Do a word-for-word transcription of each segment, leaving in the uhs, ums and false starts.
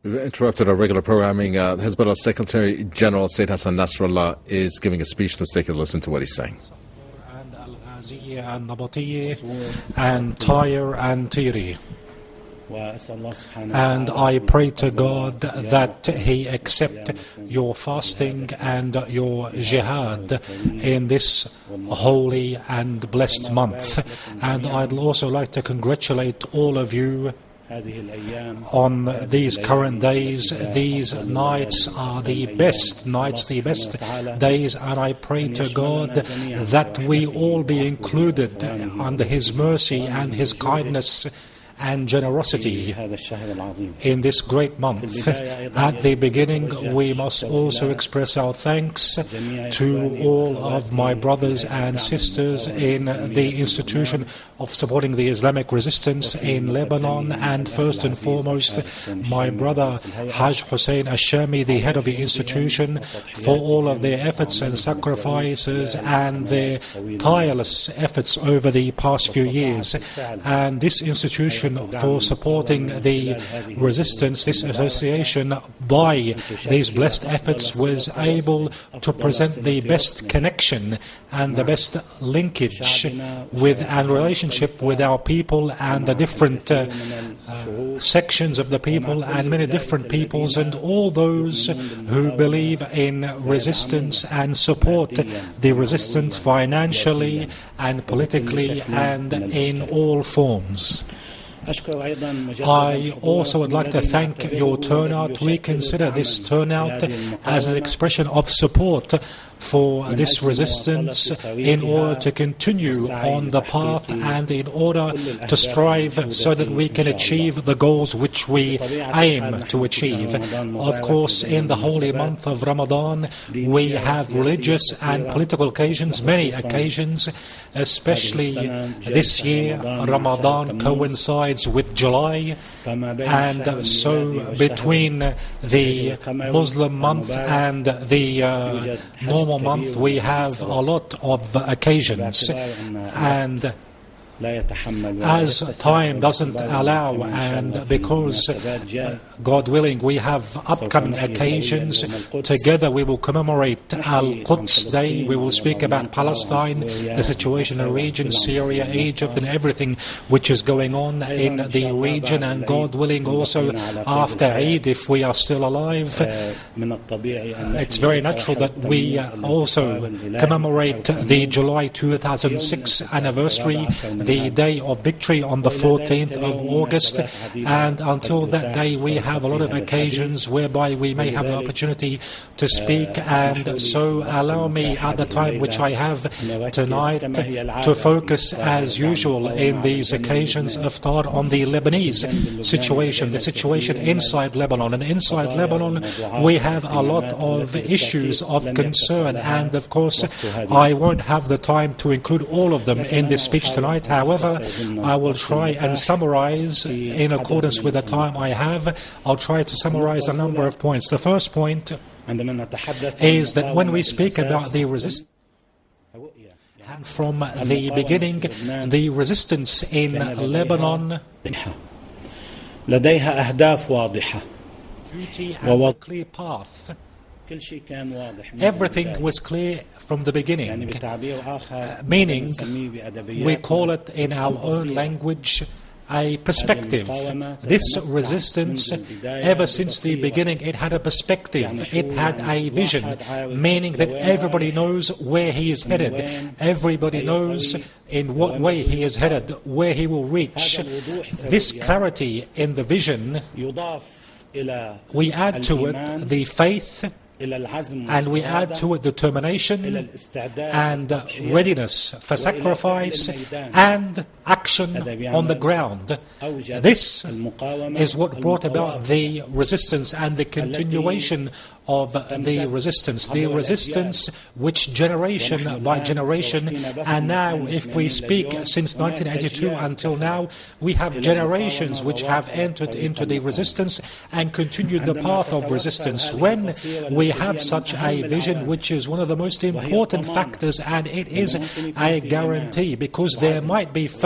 We've interrupted our regular programming. Uh, Hezbollah Secretary General Sayyid Hassan Nasrallah is giving a speech. Let's take a listen to what he's saying. And Al-Ghaziyya and Nabatiyya and Tyre and Tiri. And I pray to God that He accept your fasting and your jihad in this holy and blessed month. And I'd also like to congratulate all of you on these current days. These nights are the best nights, the best days, and I pray to God that we all be included under His mercy and His kindness and generosity in this great month. At the beginning, we must also express our thanks to all of my brothers and sisters in the institution of supporting the Islamic resistance in Lebanon, and first and foremost, my brother Haj Hussein Ashami, the head of the institution, for all of their efforts and sacrifices and their tireless efforts over the past few years. And this institution for supporting the resistance, this association, by these blessed efforts, was able to present the best connection and the best linkage with and relationship with our people and the different uh, uh, sections of the people and many different peoples and all those who believe in resistance and support the resistance financially and politically and in all forms. I also would like to thank your turnout. We consider this turnout as an expression of support for this resistance in order to continue on the path and in order to strive so that we can achieve the goals which we aim to achieve. Of course, in the holy month of Ramadan, we have religious and political occasions, many occasions, especially this year. Ramadan coincides with July, and so between the Muslim month and the uh, normal month we have a lot of occasions, and as time doesn't allow and because uh, God willing we have upcoming occasions, together we will commemorate Al-Quds Day. We will speak about Palestine, the situation in the region, Syria, Egypt, and everything which is going on in the region, and God willing also after Eid, if we are still alive, it's very natural that we also commemorate the July two thousand six anniversary, the day of victory on the fourteenth of August, and until that day we have a lot of occasions whereby we may have the opportunity to speak. And so allow me at the time which I have tonight to focus as usual in these occasions iftar on the Lebanese situation, the situation inside Lebanon. And inside Lebanon we have a lot of issues of concern, and of course I won't have the time to include all of them in this speech tonight. However, I will try and summarize in accordance with the time I have. I'll try to summarize a number of points. The first point is that when we speak about the resistance, and from the beginning, the resistance in Lebanon لديها أهداف واضحة ووضع clear path. Everything was clear from the beginning, uh, meaning we call it in our own language a perspective. This resistance, ever since the beginning, it had a perspective, it had a vision, meaning that everybody knows where he is headed, everybody knows in what way he is headed, where he will reach. This clarity in the vision, we add to it the faith, and we add to it determination and readiness for sacrifice and action on the ground. This is what brought about the resistance and the continuation of the resistance. The resistance which generation by generation, and now if we speak since nineteen eighty-two until now, we have generations which have entered into the resistance and continued the path of resistance. When we have such a vision, which is one of the most important factors, and it is a guarantee, because there might be faith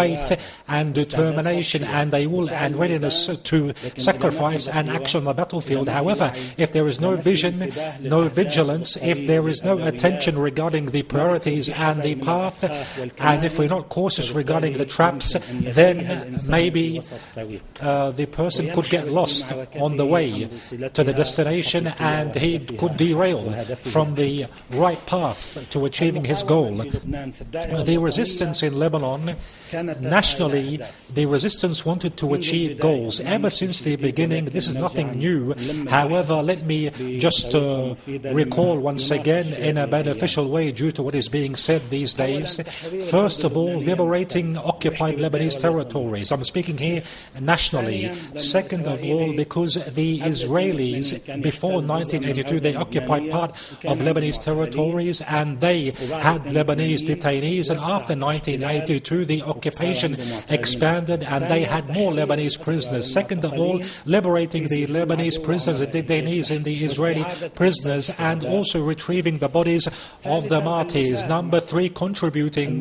faith and determination and a will and readiness to sacrifice and action on the battlefield. However, if there is no vision, no vigilance, if there is no attention regarding the priorities and the path, and if we're not cautious regarding the traps, then maybe uh, the person could get lost on the way to the destination and he could derail from the right path to achieving his goal. The resistance in Lebanon, nationally, the resistance wanted to achieve goals. Ever since the beginning, this is nothing new. However, let me just uh, recall once again in a beneficial way due to what is being said these days. First of all, liberating occupied Lebanese territories. I'm speaking here nationally. Second of all, because the Israelis, before nineteen eighty-two, they occupied part of Lebanese territories and they had Lebanese detainees, and after nineteen eighty-two, the occupation expanded and they had more Lebanese prisoners. Second of all, liberating the Lebanese prisoners and detainees in the Israeli prisoners and also retrieving the bodies of the martyrs. Number three, contributing.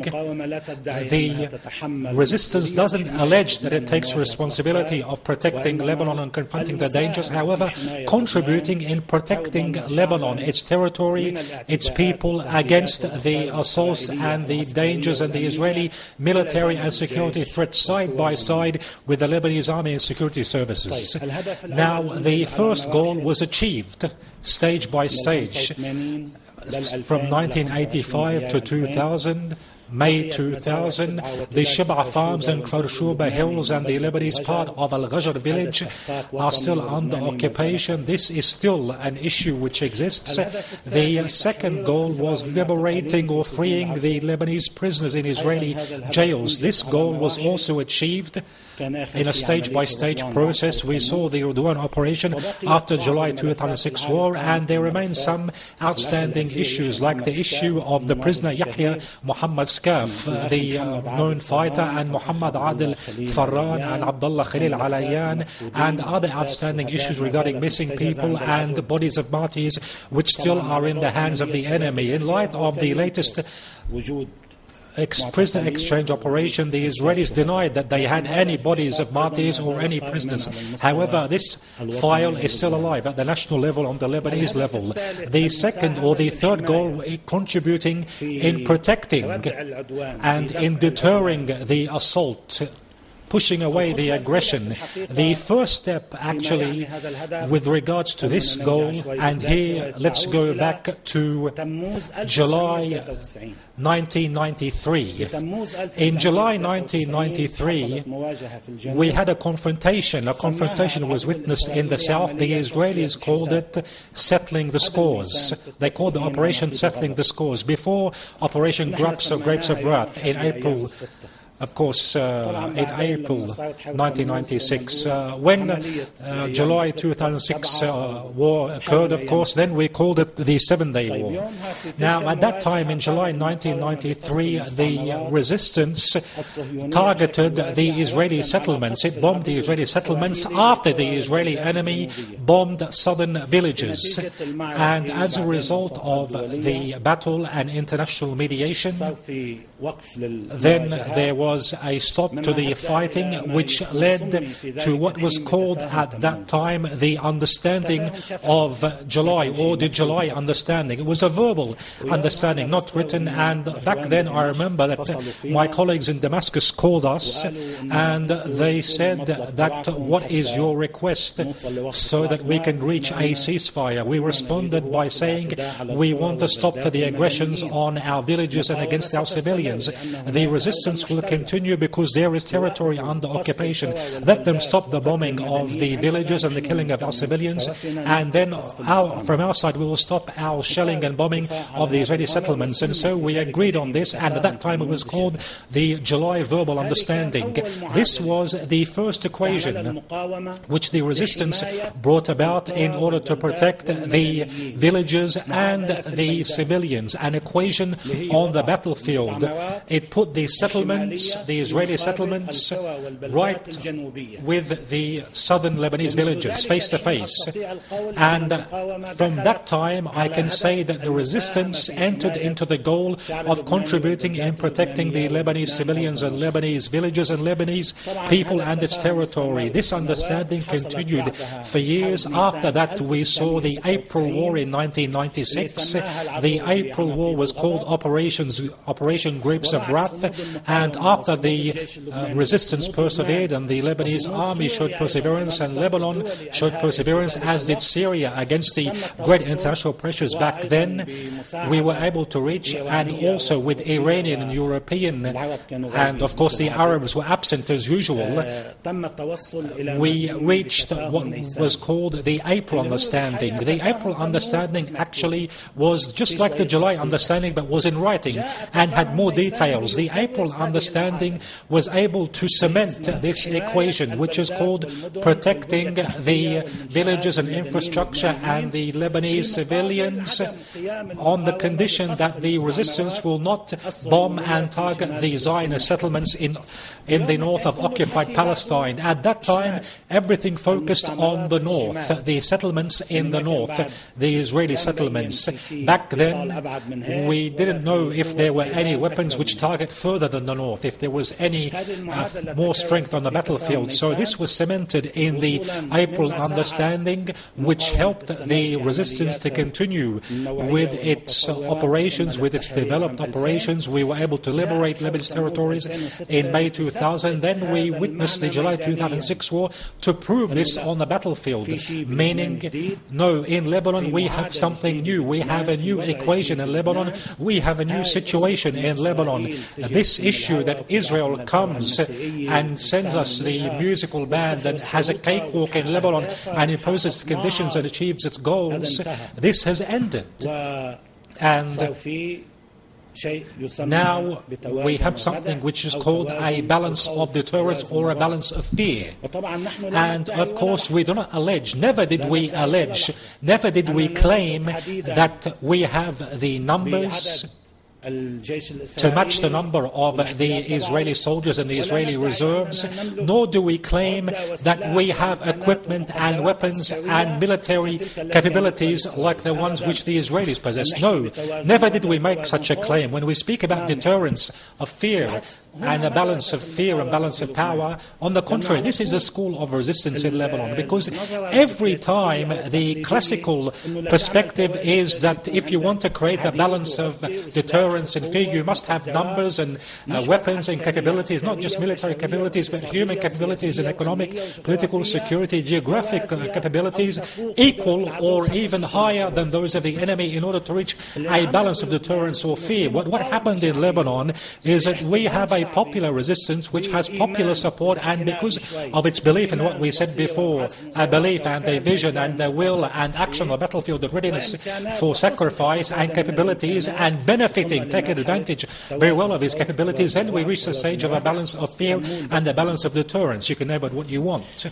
The resistance doesn't allege that it takes responsibility of protecting Lebanon and confronting the dangers. However, contributing in protecting Lebanon, its territory, its people against the assaults and the dangers and the Israeli military and security threats side by side with the Lebanese army and security services. Now, the first goal was achieved stage by stage from nineteen eighty-five to two thousand. May two thousand, the Shib'a farms and Kfar Shuba hills and the Lebanese part of Al-Ghajr village are still under occupation. This is still an issue which exists. The second goal was liberating or freeing the Lebanese prisoners in Israeli jails. This goal was also achieved in a stage-by-stage process. We saw the Ridwan operation after July two thousand six war, and there remain some outstanding issues like the issue of the prisoner Yahya Muhammad Skaf, uh, the uh, known fighter, and Muhammad Adil Farran and Abdullah Khalil Alayan, and other outstanding issues regarding missing people and bodies of martyrs which still are in the hands of the enemy. In light of the latest Ex prisoner exchange operation, the Israelis denied that they had any bodies of martyrs or any prisoners. However, this file is still alive at the national level, on the Lebanese level. The second or the third goal, contributing in protecting and in deterring the assault, pushing away the aggression. The first step, actually, with regards to this goal, and here let's go back to July nineteen ninety-three. In July nineteen ninety-three, we had a confrontation. A confrontation was witnessed in the south. The Israelis called it settling the scores. They called the operation settling the scores. Before Operation Grapes of Grapes of Wrath in April, of course, uh, in April nineteen ninety-six, uh, when uh, July two thousand six uh, war occurred, of course, then we called it the Seven-Day War. Now, at that time, in July nineteen ninety-three, the resistance targeted the Israeli settlements. It bombed the Israeli settlements after the Israeli enemy bombed southern villages. And as a result of the battle and international mediation, then there was was a stop to the fighting, which led to what was called at that time the understanding of July, or the July understanding. It was a verbal understanding, not written, and back then I remember that my colleagues in Damascus called us and they said that, what is your request so that we can reach a ceasefire? We responded by saying we want to stop to the aggressions on our villages and against our civilians. The resistance will continue because there is territory under occupation. Let them stop the bombing of the villages and the killing of our civilians, and then our, from our side we will stop our shelling and bombing of the Israeli settlements. And so we agreed on this, and at that time it was called the July Verbal Understanding. This was the first equation which the resistance brought about in order to protect the villages and the civilians, an equation on the battlefield. It put the settlements settlements, the Israeli settlements, right with the southern Lebanese villages, face to face. And from that time, I can say that the resistance entered into the goal of contributing in protecting the Lebanese civilians and Lebanese villages and Lebanese people and its territory. This understanding continued for years. After that, we saw the April War in nineteen ninety-six. The April War was called Operations, Operation Grapes of Wrath, and after the uh, resistance persevered and the Lebanese army showed perseverance and Lebanon showed perseverance, as did Syria, against the great international pressures back then, we were able to reach, and also with Iranian and European, and of course the Arabs were absent as usual, we reached what was called the April Understanding. The April Understanding actually was just like the July Understanding, but was in writing and had more details. The April Understanding was able to cement this equation, which is called protecting the villages and infrastructure and the Lebanese civilians, on the condition that the resistance will not bomb and target the Zionist settlements in, in the north of occupied Palestine. At that time, everything focused on the north, the settlements in the north, the Israeli settlements. Back then, we didn't know if there were any weapons which target further than the north, if there was any uh, more strength on the battlefield. So this was cemented in the April Understanding, which helped the resistance to continue with its uh, operations, with its developed operations. We were able to liberate Lebanese territories in May two thousand. Then we witnessed the July two thousand six war to prove this on the battlefield, meaning, no, in Lebanon we have something new. We have a new equation in Lebanon. We have a new situation in Lebanon. This issue that Israel comes and sends us the musical band and has a cakewalk in Lebanon and imposes conditions and achieves its goals, this has ended. And now we have something which is called a balance of deterrence or a balance of fear. And of course we do not allege, never did we allege, never did we claim that we have the numbers to match the number of the Israeli soldiers and the Israeli reserves, nor do we claim that we have equipment and weapons and military capabilities like the ones which the Israelis possess. No, never did we make such a claim. When we speak about deterrence of fear and a balance of fear and balance of power, on the contrary, this is a school of resistance in Lebanon, because every time the classical perspective is that if you want to create a balance of deterrence and fear, you must have numbers and uh, weapons and capabilities, not just military capabilities, but human capabilities and economic, political, security, geographic uh, capabilities equal or even higher than those of the enemy in order to reach a balance of deterrence or fear. What, what happened in Lebanon is that we have a popular resistance which has popular support, and because of its belief in what we said before, a belief and a vision and a will and action on the battlefield, the readiness for sacrifice and capabilities and benefiting, taking advantage very well of his capabilities, then we reach the stage of a balance of fear and a balance of deterrence. You can name it what you want.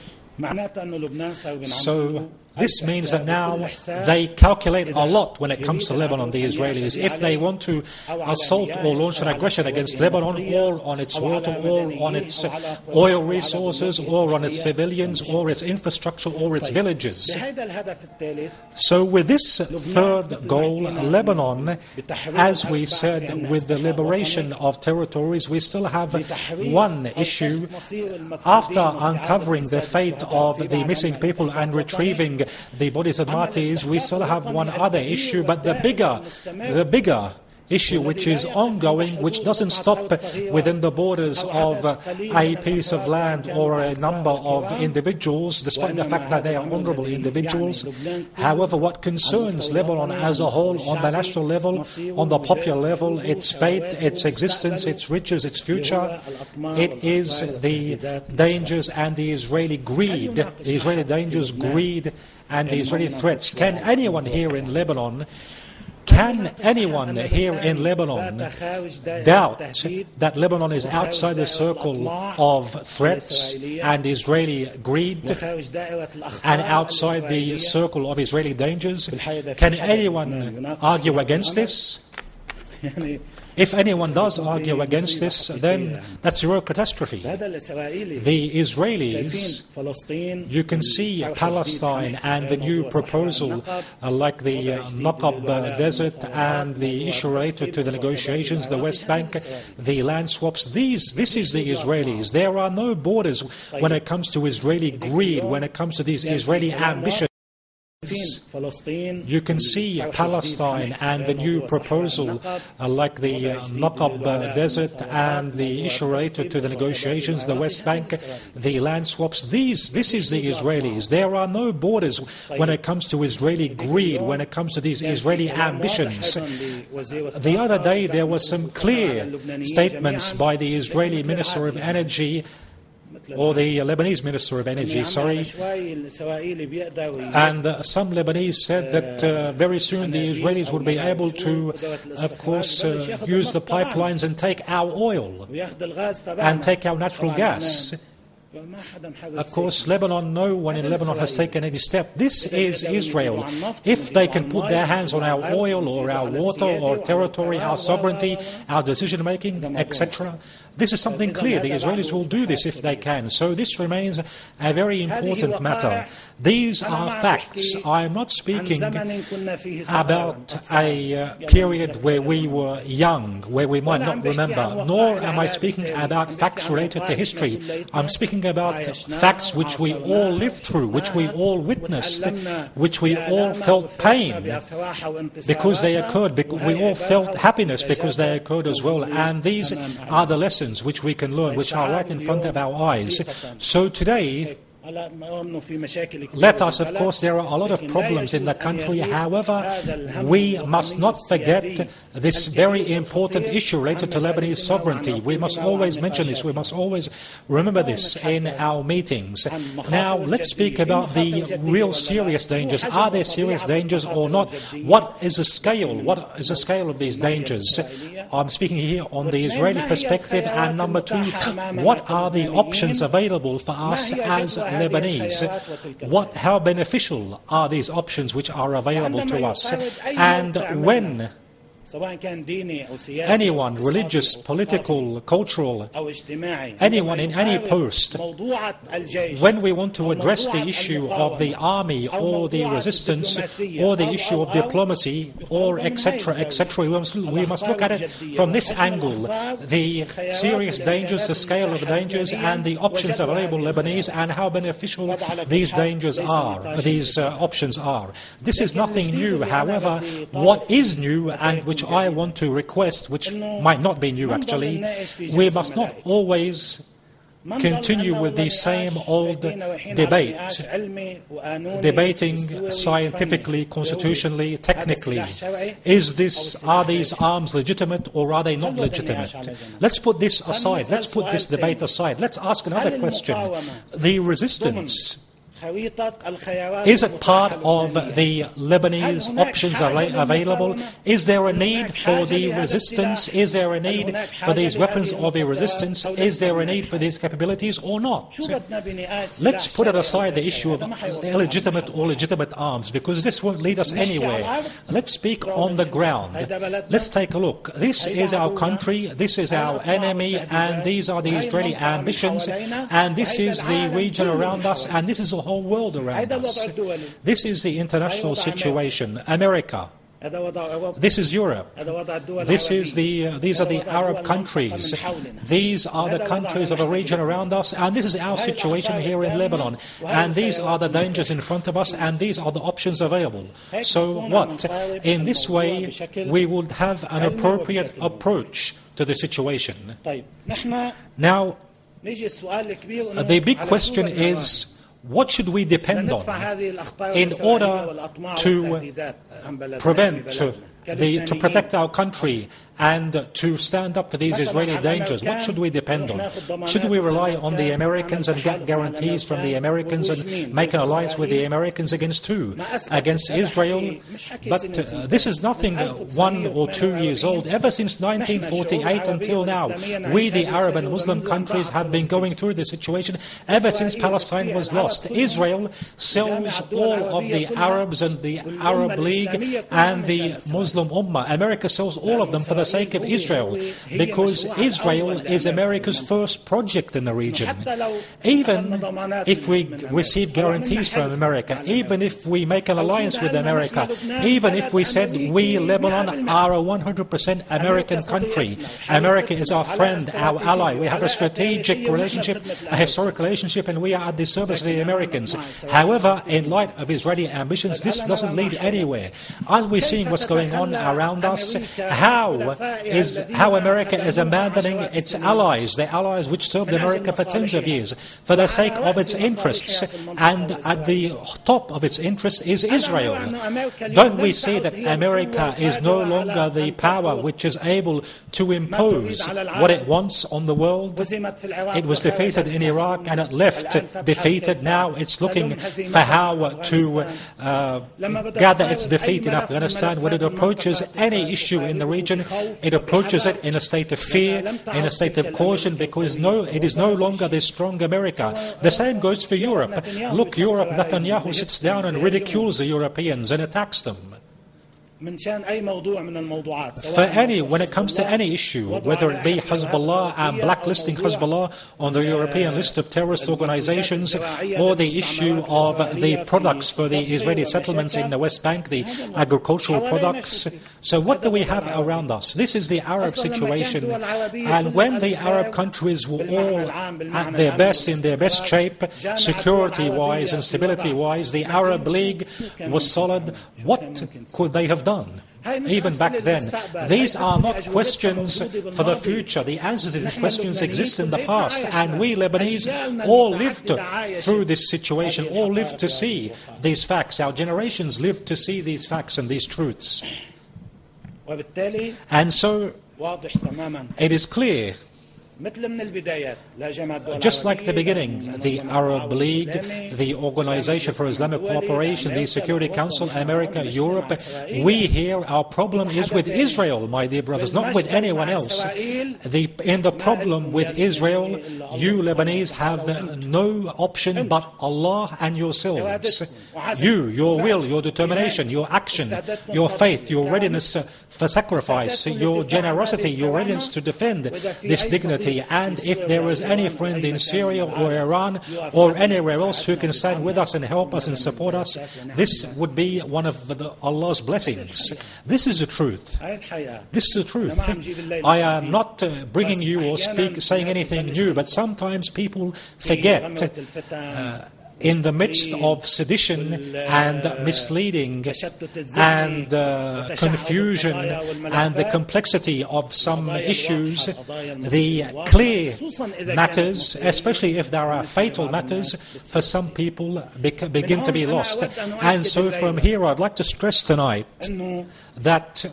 So this means that now they calculate a lot when it comes to Lebanon, the Israelis. If they want to assault or launch an aggression against Lebanon, or on its water, or on its oil resources, or on its civilians, or its infrastructure, or its villages. So with this third goal, Lebanon, as we said, with the liberation of territories, we still have one issue. After uncovering the fate of the missing people and retrieving the bodies of martyrs, we still have one other issue, but the bigger, the bigger issue which is ongoing, which doesn't stop within the borders of a piece of land or a number of individuals, despite the fact that they are honorable individuals. However, what concerns Lebanon as a whole, on the national level, on the popular level, its fate, its existence, its riches, its future, it is the dangers and the Israeli greed, the Israeli dangers, greed, and the Israeli threats. Can anyone here in Lebanon Can anyone here in Lebanon doubt that Lebanon is outside the circle of threats and Israeli greed, and outside the circle of Israeli dangers? Can anyone argue against this? If anyone does argue against this, then that's a real catastrophe. The Israelis, you can see Palestine and the new proposal uh, like the uh, Naqab uh, Desert and the issue related to the negotiations, the West Bank, the land swaps. These, this is the Israelis. There are no borders when it comes to Israeli greed, when it comes to these Israeli ambitions. You can see Palestine and the new proposal uh, like the uh, Naqab uh, Desert and the issue related to the negotiations, the West Bank, the land swaps. These, this is the Israelis. There are no borders when it comes to Israeli greed, when it comes to these Israeli ambitions. The other day there were some clear statements by the Israeli Minister of Energy, or the Lebanese Minister of Energy, sorry, and uh, some Lebanese said that uh, very soon the Israelis would be able to, of course, uh, use the pipelines and take our oil and take our natural gas. Of course, Lebanon, no one in Lebanon has taken any step. This is Israel. If they can put their hands on our oil or our water or territory, our sovereignty, our decision-making, et cetera, this is something clear. The Israelis will do this if they can. So this remains a very important matter. These are facts. I am not speaking about a uh, period where we were young, where we might not remember, nor am I speaking about facts related to history. I'm speaking about facts which we all lived through, which we all witnessed, which we all felt pain because they occurred. We all felt happiness because they occurred as well. And these are the lessons which we can learn, which are right in front of our eyes. So today, let us, of course, there are a lot of problems in the country. However, we must not forget this very important issue related to Lebanese sovereignty. We must always mention this. We must always remember this in our meetings. Now, let's speak about the real serious dangers. Are there serious dangers or not? What is the scale? What is the scale of these dangers? I'm speaking here on the Israeli perspective. And number two, what are the options available for us as Lebanese? What, how beneficial are these options which are available to us? And when anyone, religious, political, cultural, anyone in any post, when we want to address the issue of the army or the resistance or the issue of diplomacy or et cetera, et cetera, we must, we must look at it from this angle, the serious dangers, the scale of dangers and the options available Lebanese and how beneficial these dangers are, these uh, options are. This is nothing new. However, what is new and which I want to request, which might not be new actually, we must not always continue with the same old debate, debating scientifically, constitutionally, technically. Is this, are these arms legitimate or are they not legitimate? Let's put this aside. Let's put this debate aside. Let's ask another question. The resistance, is it part of the Lebanese options available? Is there a need for the resistance? Is there a need for these weapons of the resistance? Is there a need for these capabilities or not? Let's put it aside the issue of illegitimate or legitimate arms, because this won't lead us anywhere. Let's speak on the ground. Let's take a look. This is our country, this is our enemy, and these are the Israeli ambitions, and this is the region around us, and this is a whole world around us. This is the international situation. America. This is Europe. This is the, uh, these are the Arab countries. These are the countries of the region around us, and this is our situation here in Lebanon. And these are the dangers in front of us, and these are the options available. So what? In this way, we would have an appropriate approach to the situation. Now, the big question is, what should we depend on in order to prevent, the, to protect our country and to stand up to these Israeli dangers? What should we depend on? Should we rely on the Americans and get guarantees from the Americans and make an alliance with the Americans against who? Against Israel? But uh, this is nothing one or two years old. Ever since nineteen forty-eight until now, we, the Arab and Muslim countries, have been going through this situation ever since Palestine was lost. Israel sells all of the Arabs and the Arab League and the Muslim Ummah. America sells all of them for the the sake of Israel, because Israel is America's first project in the region. Even if we receive guarantees from America, even if we make an alliance with America, even if we said we, Lebanon, are a one hundred percent American country, America is our friend, our ally, we have a strategic relationship, a historic relationship, and we are at the service of the Americans. However, in light of Israeli ambitions, this doesn't lead anywhere. Aren't we seeing what's going on around us? How is how America is abandoning its allies, the allies which served America for tens of years, for the sake of its interests, and at the top of its interests is Israel. Don't we see that America is no longer the power which is able to impose what it wants on the world? It was defeated in Iraq and it left defeated. Now it's looking for how to uh, gather its defeat in Afghanistan. When it approaches any issue in the region, it approaches it in a state of fear, in a state of caution, because no, it is no longer the strong America. The same goes for Europe. Look, Europe, Netanyahu sits down and ridicules the Europeans and attacks them. For any, when it comes to any issue, whether it be Hezbollah and blacklisting Hezbollah on the European list of terrorist organizations, or the issue of the products for the Israeli settlements in the West Bank, the agricultural products. So what do we have around us? This is the Arab situation. And when the Arab countries were all at their best, in their best shape, security-wise and stability-wise, the Arab League was solid. What could they have done? Even back then, these are not questions for the future. The answers to these questions exist in the past, and we Lebanese all lived through this situation, all lived to see these facts. Our generations lived to see these facts and these truths. And so, it is clear, just like the beginning, the Arab League, the Organization for Islamic Cooperation, the Security Council, America, Europe, we here, our problem is with Israel, my dear brothers, not with anyone else. The, in the problem with Israel, you Lebanese have no option but Allah and yourselves. You, your will, your determination, your action, your faith, your readiness for sacrifice, your generosity, your readiness to defend this dignity. And if there is any friend in Syria or Iran or anywhere else who can stand with us and help us and support us, this would be one of the, Allah's blessings. This is the truth. This is the truth. I am not uh, bringing you or speak, saying anything new, but sometimes people forget uh, in the midst of sedition and misleading and uh, confusion and the complexity of some issues, the clear matters, especially if there are fatal matters, for some people begin to be lost. And so from here I'd like to stress tonight that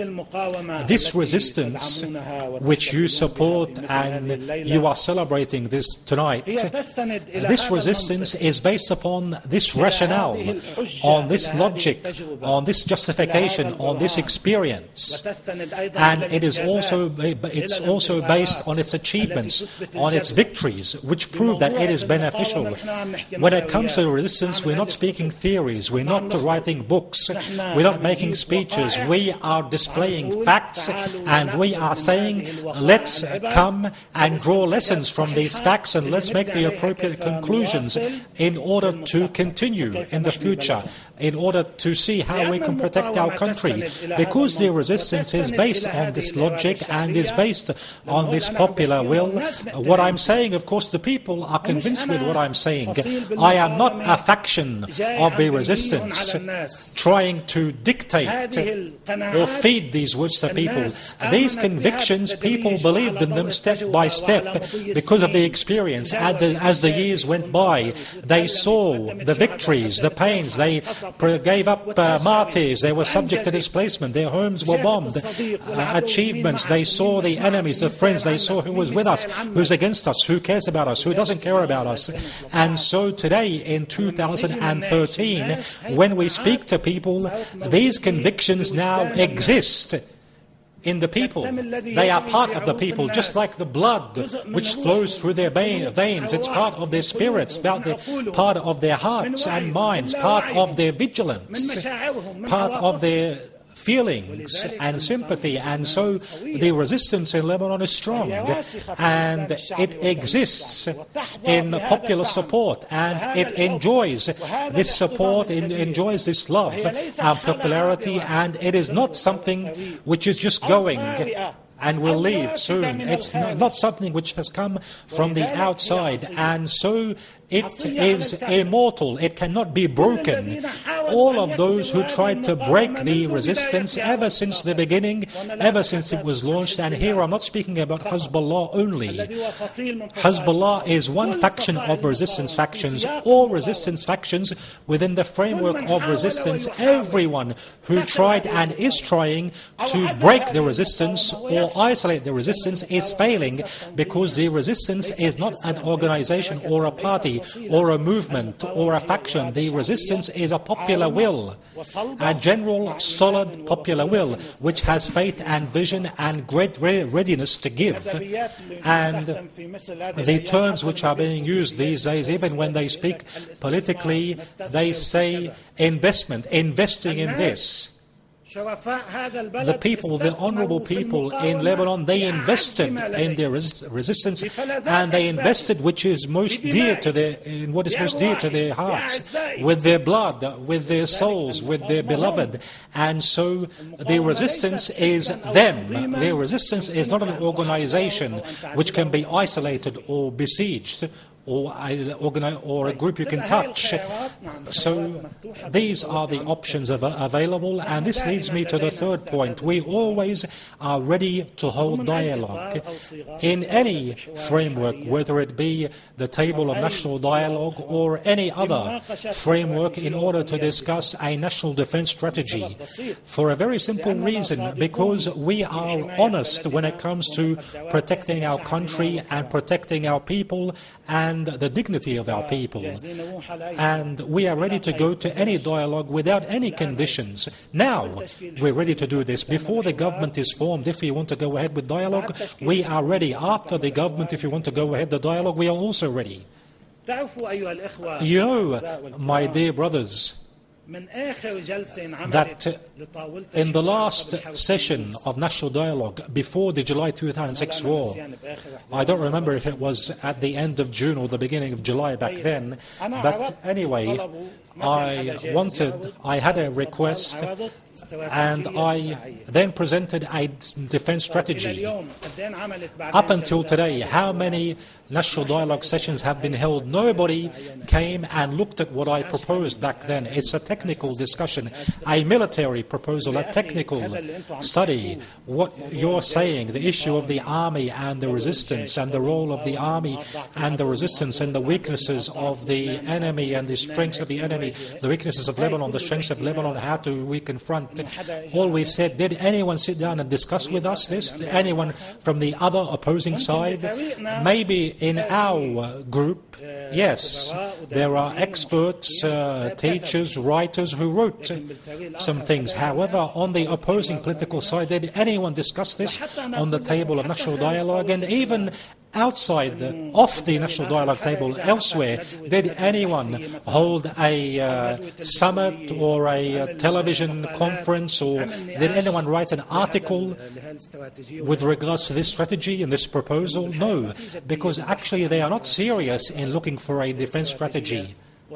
this resistance which you support and you are celebrating this tonight, this resistance is based upon this rationale, on this logic, on this justification, on this experience, and it is also it's also based on its achievements, on its victories, which prove that it is beneficial. When it comes to resistance, we're not speaking theories, we're not writing books, we're not making speeches, we are displaying facts, and we are saying, let's come and draw lessons from these facts and let's make the appropriate conclusions in order to continue in the future, in order to see how we can protect our country. Because the resistance is based on this logic and is based on this popular will. What I'm saying, of course, the people are convinced with what I'm saying. I am not a faction of the resistance trying to dictate or feed these words to people. These convictions, people believed in them step by step because of the experience. As the years went by, they saw the victories, the pains. They gave up uh, martyrs. They were subject to displacement. Their homes were bombed. Uh, achievements. They saw the enemies, the friends. They saw who was with us, who's against us, who cares about us, who doesn't care about us. And so today, in two thousand thirteen, when we speak to people, these convictions now exist in the people. They are part of the people, just like the blood which flows through their veins. It's part of their spirits, part of their hearts and minds, part of their vigilance, part of their feelings and sympathy, and so the resistance in Lebanon is strong, and it exists in popular support, and it enjoys this support, it enjoys this love and popularity, and it is not something which is just going and will leave soon. It's not something which has come from the outside, and so it is immortal. It cannot be broken. All of those who tried to break the resistance ever since the beginning, ever since it was launched, and here I'm not speaking about Hezbollah only. Hezbollah is one faction of resistance factions, all resistance factions within the framework of resistance. Everyone who tried and is trying to break the resistance or isolate the resistance is failing, because the resistance is not an organization or a party or a movement or a faction. The resistance is a popular will, a general, solid popular will, which has faith and vision and great readiness to give. And the terms which are being used these days, even when they speak politically, they say investment, investing in this. The people, the honorable people in Lebanon, they invested in their res resistance, and they invested which is most dear to their, in what is most dear to their hearts, with their blood, with their souls, with their beloved. And so the resistance is them. Their resistance is not an organization which can be isolated or besieged, or a, or a group you can touch. So these are the options av available, and this leads me to the third point. We always are ready to hold dialogue in any framework, whether it be the table of national dialogue or any other framework, in order to discuss a national defense strategy, for a very simple reason: because we are honest when it comes to protecting our country and protecting our people and the dignity of our people. And we are ready to go to any dialogue without any conditions. Now, we're ready to do this. Before the government is formed, if you want to go ahead with dialogue, we are ready. After the government, if you want to go ahead with dialogue, we are also ready. You know, my dear brothers, that in the last session of National Dialogue, before the July two thousand six war, I don't remember if it was at the end of June or the beginning of July back then, but anyway, I wanted, I had a request, and I then presented a defense strategy. Up until today, how many national dialogue sessions have been held? Nobody came and looked at what I proposed back then. It's a technical discussion, a military proposal, a technical study. What you're saying, the issue of the army and the resistance, and the role of the army and the resistance, and the weaknesses of the enemy and the strengths of the enemy, the weaknesses of Lebanon, the strengths of Lebanon, how do we confront? All we said, did anyone sit down and discuss with us this? Did anyone from the other opposing side? Maybe in our group, yes, there are experts, uh, teachers, writers who wrote some things. However, on the opposing political side, did anyone discuss this on the table of national dialogue? And even outside, the, off the national dialogue table, elsewhere, did anyone hold a uh, summit or a uh, television conference, or did anyone write an article with regards to this strategy and this proposal? No, because actually they are not serious in looking for a defense strategy,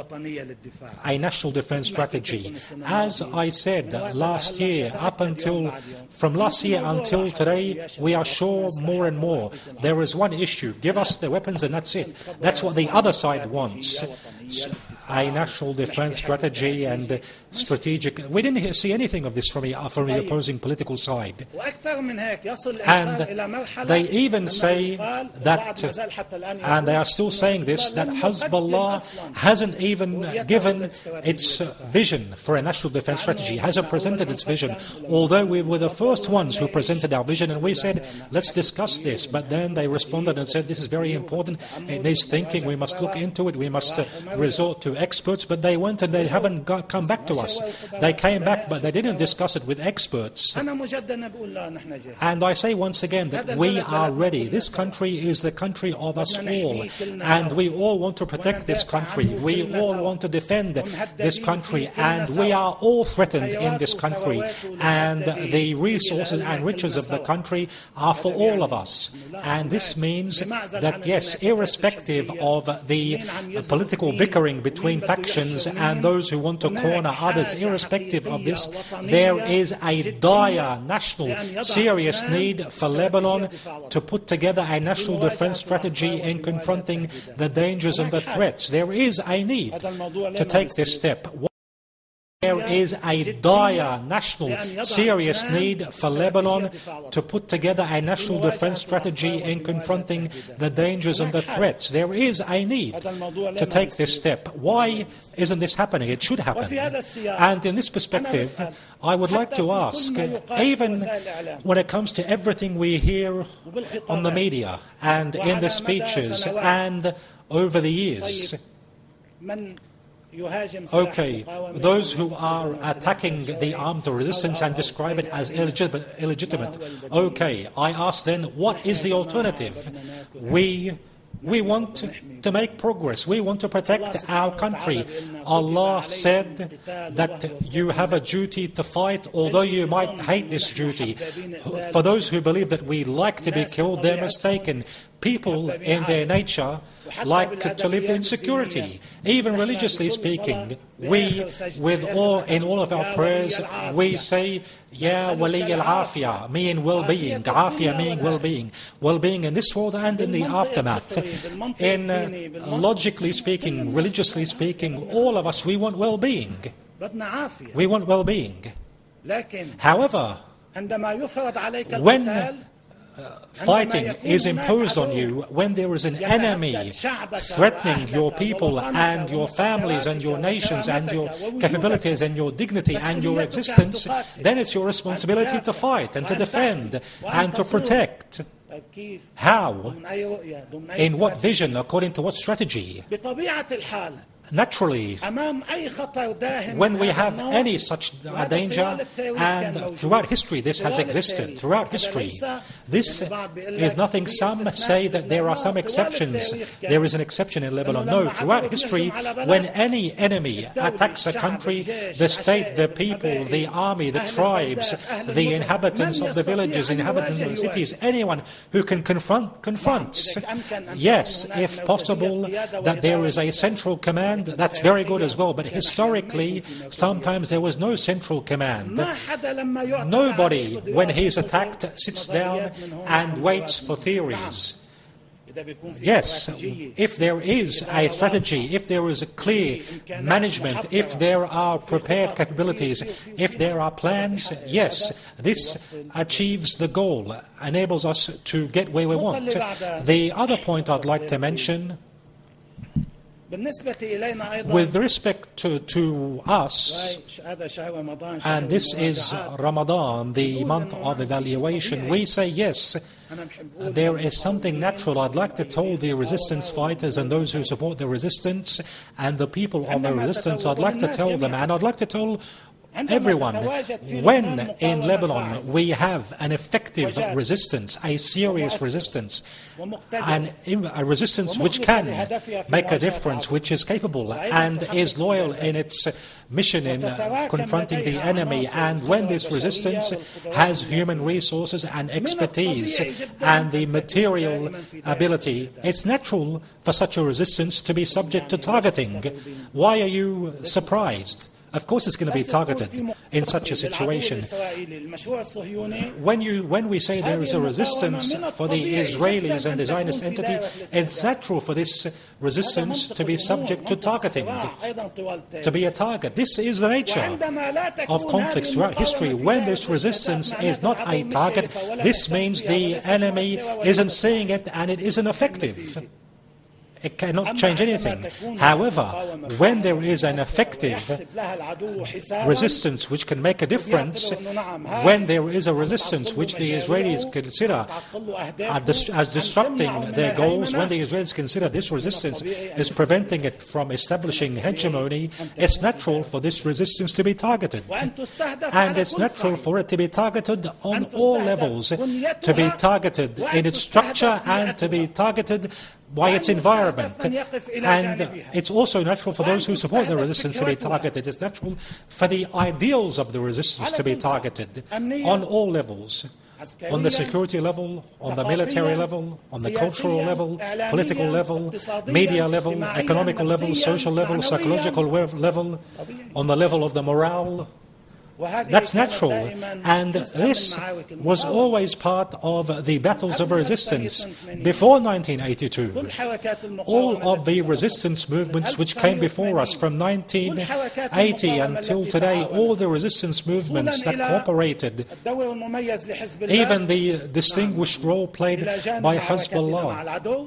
a national defense strategy. As I said last year, up until, from last year until today, we are sure more and more there is one issue: give us the weapons and that's it. That's what the other side wants. A national defense strategy and strategic. We didn't see anything of this from the, from the opposing political side. And they even say that, and they are still saying this, that Hezbollah hasn't even given its vision for a national defense strategy, hasn't presented its vision, although we were the first ones who presented our vision, and we said, let's discuss this. But then they responded and said, this is very important, it needs thinking, we must look into it, we must resort to to experts, but they went and they haven't got, come back to us. They came back, but they didn't discuss it with experts. And I say once again that we are ready. This country is the country of us all, and we all want to protect this country. We all want to defend this country, and we are all threatened in this country, and the resources and riches of the country are for all of us. And this means that, yes, irrespective of the political bickering between factions and those who want to corner others, irrespective of this, there is a dire national, serious need for Lebanon to put together a national defense strategy in confronting the dangers and the threats. There is a need to take this step. There is a dire national, serious need for Lebanon to put together a national defense strategy in confronting the dangers and the threats. There is a need to take this step. Why isn't this happening? It should happen. And in this perspective, I would like to ask, even when it comes to everything we hear on the media and in the speeches and over the years, okay, those who are attacking the armed resistance and describe it as illegitimate, illegitimate. Okay, I ask then, what is the alternative? We We want to make progress. We want to protect our country. Allah said that you have a duty to fight, although you might hate this duty. For those who believe that we like to be killed, they're mistaken. People in their nature like to live in security. Even religiously speaking, we, with all, in all of our prayers, we say, Ya wali al-afiyah, meaning well-being, afiyah meaning well-being, well-being in this world and in the aftermath. In uh, logically speaking, religiously speaking, all of us, we want well-being. We want well-being. However, when Uh, fighting is imposed on you, when there is an enemy threatening your people and your families and your nations and your capabilities and your dignity and your existence, then it's your responsibility to fight and to defend and to protect. How? In what vision? According to what strategy? Naturally, when we have any such danger, and throughout history this has existed, throughout history, this is nothing. Some say that there are some exceptions. There is an exception in Lebanon. No, throughout history, when any enemy attacks a country, the state, the people, the army, the tribes, the inhabitants of the villages, inhabitants of the cities, anyone who can confront, confronts. Yes, if possible, that there is a central command, that's very good as well. But historically, sometimes there was no central command. Nobody, when he is attacked, sits down and waits for theories. Yes, if there is a strategy, if there is a clear management, if there are prepared capabilities, if there are plans, yes, this achieves the goal, enables us to get where we want. The other point I'd like to mention, with respect to, to us, and this is Ramadan, the month of evaluation, we say yes, there is something natural. I'd like to tell the resistance fighters and those who support the resistance and the people of the resistance, I'd like to tell them, and I'd like to tell everyone, when in Lebanon we have an effective resistance, a serious resistance, and a resistance which can make a difference, which is capable and is loyal in its mission in uh, confronting the enemy, and when this resistance has human resources and expertise and the material ability, it's natural for such a resistance to be subject to targeting. Why are you surprised? Of course it's going to be targeted in such a situation. When, you, when we say there is a resistance for the Israelis and the Zionist entity, it's natural for this resistance to be subject to targeting, to be a target. This is the nature of conflicts throughout history. When this resistance is not a target, this means the enemy isn't seeing it and it isn't effective. it cannot change anything. However, when there is an effective resistance which can make a difference, when there is a resistance which the Israelis consider as disrupting their goals, when the Israelis consider this resistance is preventing it from establishing hegemony, it's natural for this resistance to be targeted. And it's natural for it to be targeted on all levels, to be targeted in its structure and to be targeted by its environment. And it's also natural for those who support the resistance to be targeted. It's natural for the ideals of the resistance to be targeted on all levels. On the security level, on the military level, on the cultural level, political level, media level, economical level, social level, psychological level, on the level of the morale. That's natural, and this was always part of the battles of resistance before nineteen eighty-two. All of the resistance movements which came before us from nineteen eighty until today, all the resistance movements that cooperated, even the distinguished role played by Hezbollah.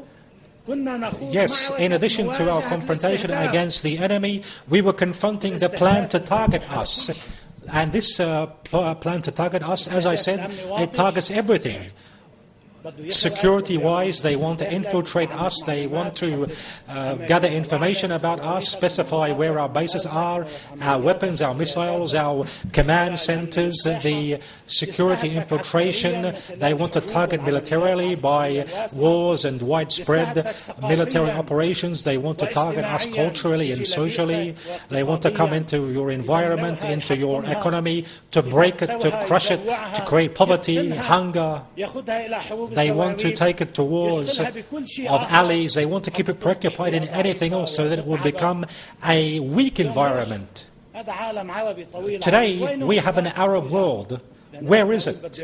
Yes, in addition to our confrontation against the enemy, we were confronting the plan to target us. And this uh, pl plan to target us, as I said, it targets everything. Security-wise, they want to infiltrate us, they want to uh, gather information about us, specify where our bases are, our weapons, our missiles, our command centers, the security infiltration. They want to target militarily by wars and widespread military operations. They want to target us culturally and socially. They want to come into your environment, into your economy, to break it, to crush it, to create poverty, hunger. They want to take it to wars of allies. They want to keep it preoccupied in anything else so that it will become a weak environment. Today, we have an Arab world. Where is it?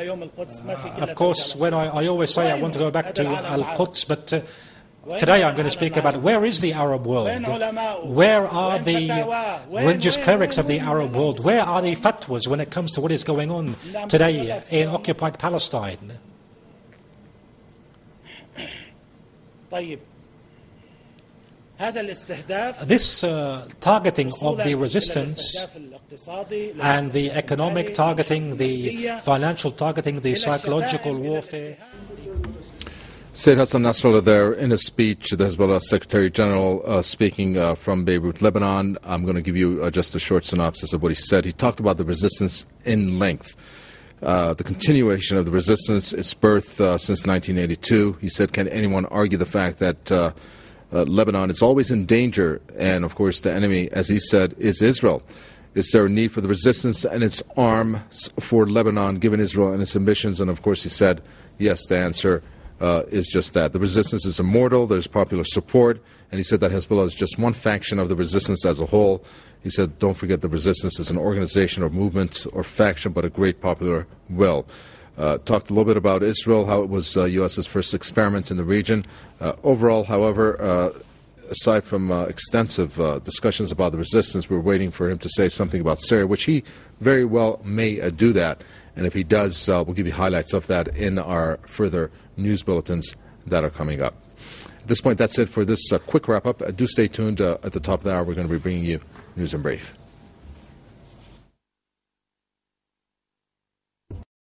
Of course, when I, I always say I want to go back to Al-Quds, but uh, today I'm going to speak about where is the Arab world? Where are the religious clerics of the Arab world? Where are the fatwas when it comes to what is going on today in occupied Palestine? This uh, targeting of the resistance and the economic targeting, the financial targeting, the psychological warfare. Said Hassan Nasrallah there in a speech, the Hezbollah Secretary General uh, speaking uh, from Beirut, Lebanon. I'm going to give you uh, just a short synopsis of what he said. He talked about the resistance in length. Uh, the continuation of the resistance, its birth uh, since nineteen eighty-two. He said, can anyone argue the fact that uh, uh, Lebanon is always in danger? And, of course, the enemy, as he said, is Israel. Is there a need for the resistance and its arms for Lebanon, given Israel and its ambitions? And, of course, he said, yes, the answer uh, is just that. The resistance is immortal. There's popular support. And he said that Hezbollah is just one faction of the resistance as a whole. He said, don't forget the resistance is an organization or movement or faction, but a great popular will. Uh, talked a little bit about Israel, how it was uh, U S's first experiment in the region. Uh, overall, however, uh, aside from uh, extensive uh, discussions about the resistance, we're waiting for him to say something about Syria, which he very well may uh, do that. And if he does, uh, we'll give you highlights of that in our further news bulletins that are coming up. At this point, that's it for this uh, quick wrap-up. Uh, do stay tuned. Uh, at the top of the hour, we're going to be bringing you News in Brief.